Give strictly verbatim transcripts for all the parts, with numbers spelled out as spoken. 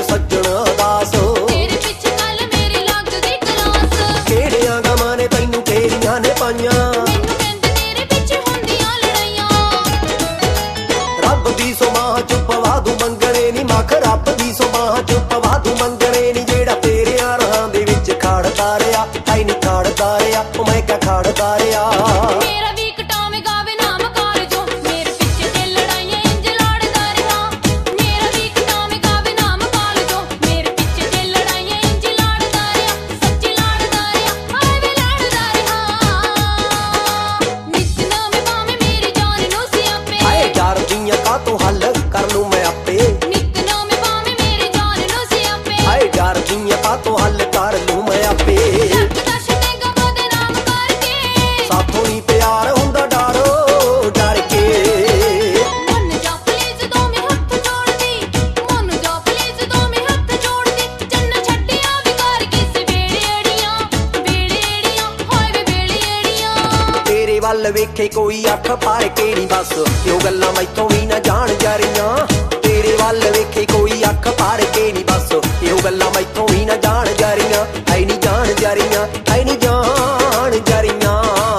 सज्जण दास तेरे पिछे कल मेरी लगदी क्लास किहड़ियां गवां ने तैनूं तेरियां ने पाइयां मैनूं कहंदे तेरे पिछे हुंदियां लड़ाइयां रब दी सो मां च पवा दूं मंगणे नी मख रब दी सो मां च पवा दूं मंगणे नी जेड़ा तेरे राहां दे विच खड़दा रिहा ऐ नी खड़दा रिहा ओ मैं क्या खड़दा रिहा मेरा भी कटावे गावे नाम कालजो मेरे पिछे ते लड़ाइयां इंज लड़दा रहा मेरा भी कटावे गावे नाम कालजो मेरे पिछे ते लड़ाइयां इंज लड़दा रहा सच्ची लड़दा रहा हाय वे लड़दा रहा नित नामे पावे मेरी जान नूं सियापे हाय यार दियां का तो हल कर लूं मैं आपे नित नामे पावे मेरी जान नूं सियापे हाय यार दियां का तो हल कर लूं मैं आपे दश ते गवां दे नाम करके साथों नी प्यार हुंदा डरो डर के मन जा प्लीज दो में हथ जोड़ दी मन जा प्लीज दो में हथ जोड़ दी जन्न छड्डिया विकार किस वेड़े अड़ियां वेड़े अड़ियां हाय वे वेड़े अड़ियां तेरे वल वेखे कोई अख फाड़ के नी बस यो गल्लां मैथों भी ना जान जरियां तेरे वल वेखे कोई अख फाड़ के नी बस यो गल्लां मैथों भी ना जान जरियां ऐ नी जान जरियां ऐ नी जान जरियां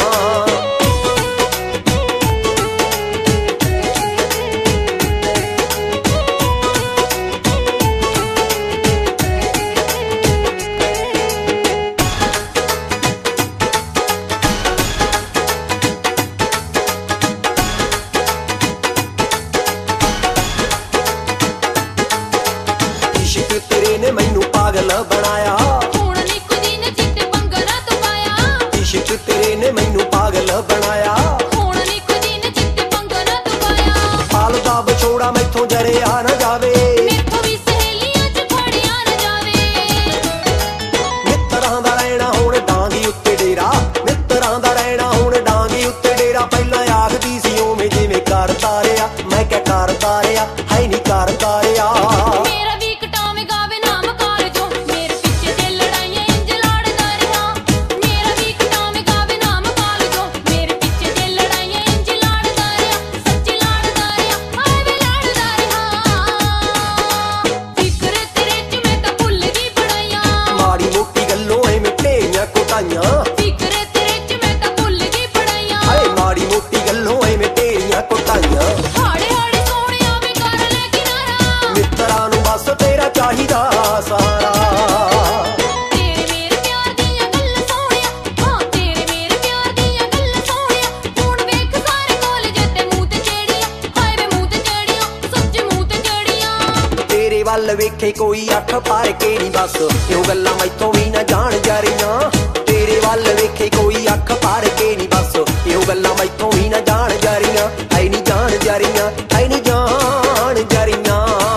इश्क तेरे ने मैनू पागल बनाया हुण नी कुदी ने चिट्टे पंगरा तू पाया इश्क तेरे ने मैनू पागल बनाया हुण नी कुदी ने चिट्टे पंगरा तू पाया पाल दा बछोड़ा मैथों जरिया न जावे मेथों भी सहेलियां च फड़िया न जावे मित्तरां दा रहना हुण डांगी उत्ते डेरा मित्तरां दा रहना हुण डांगी उत्ते डेरा पहलां आखदी सी ओवें जिवें करदा रिहा मैं क्या करदा रिहा है नी करदा रिहा मेरा भी कटावे गावे नाम कालजो मेरे पिछे ते लड़ाइयां इंज लड़दा रहा मेरा भी कटावे गावे नाम कालजो मेरे पिछे ते लड़ाइयां इंज लड़दा रहा सच्ची लड़दा रहा हाय वे लड़दा रहा फिक्र तेरे च मैं तां भुल गई पढ़ाइयां माड़ी मोटी गल्लों एवें ढेरियां कुटाइयां फिक्र तेरे च मैं तां भुल गई पढ़ाइयां हाय माड़ी मोटी गल्लों एवें ढेरियां कुटाइयां हाड़े हाड़े सोहणिया वे कर ले किनारा मित्तरां नूं बस तेरा चाहिदा सहारा तेरे मेरे प्यार दियां गल्लां सोहणिया हां तेरे मेरे प्यार दियां गल्लां सोहणिया हुण वेख सारे कॉलेज ते मूंह ते चढ़ियां हाय वे मूंह ते चढ़ियां सच्च मूंह ते चढ़ियां तेरे वल वेखे कोई अख फाड़ के नी बस यो गल्लां मैथों भी ना जान जरियां तेरे वल वेखे कोई अख फाड़ के नी बस यो गल्लां मैथों भी ना जान जरियां ऐ नी जान जरियां ऐ नी जान जरियां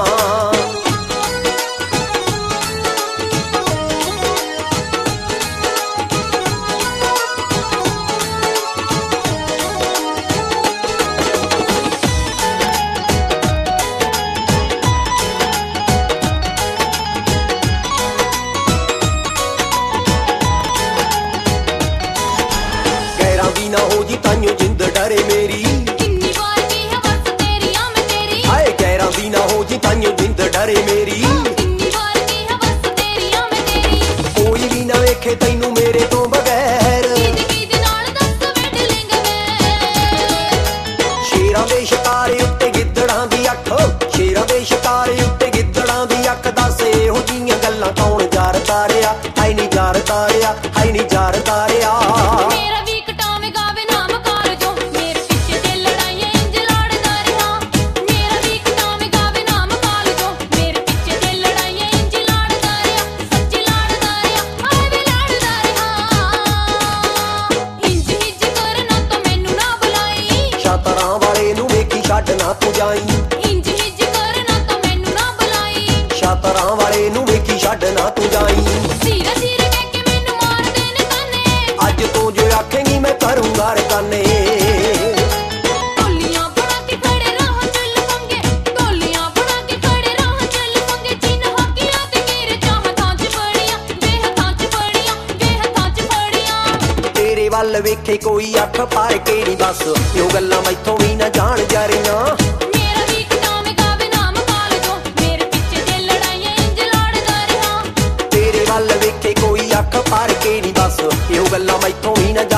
गैरां दी ना हो जी ताइयों जिंद डरे मेरी किन्नी बार की है बस तेरियां मैं तेरी हाय गैरां दी ना हो जी ताइयों जिंद डरे मेरी किन्नी बार की है बस तेरियां मैं तेरी कोई भी ना वेखे तैनू मेरे तो बगैर कीद कीद नाल दस वेट लिंग मैं शेरां दे शिकारे उत्ते गिद्दड़ां दी अख शेरां दे शिकारे उत्ते गिद्दड़ां दी अख दस एहो जिहियां गल्लां कौन जारदा रिहा है नी जारदा रिहा है नी जारदा रिहा मेरा भी कटावे गावे नाम कालजो मेरे पिछे ते लड़ाइयां इंज लड़दा रहा मेरा भी कटावे गावे नाम कालजो मेरे पिछे ते लड़ाइयां इंज लड़दा रहा सच्ची लड़दा रहा हाय वे लड़दा रहा इंज हिज करना तो मैनू ना बुलाई शातरां वाले नूं वेखी छड्ड ना तू जाई इंज हिज करना तो मैनू ना बुलाई शातरां वाले नूं वेखी छड्ड ना तू जाई सीरा सीरा कह के मैनू मार देने ताने अज तू जो आखेंगी मैं करूंगा रकाने टोलियां बना के खड़े राह चल पंगे टोलियां बना के खड़े राह चल पंगे जिन हकिया ते गिर जा हथां च पड़ियां वे हथां च पड़ियां वे हथां च पड़ियां तेरे वल वेखे कोई अख फाड़ के नी बस यो गल्लां मैथों भी ना जान जरियां मेरा भी कटावे गावे नाम कालजो मेरे पिछे ते लड़ाइयां इंज ਪਾਰ ਕੇ ਨੀ ਬਸ ਇਹੋ ਗੱਲਾਂ ਮੈਥੋਂ ਵੀ ਨਾ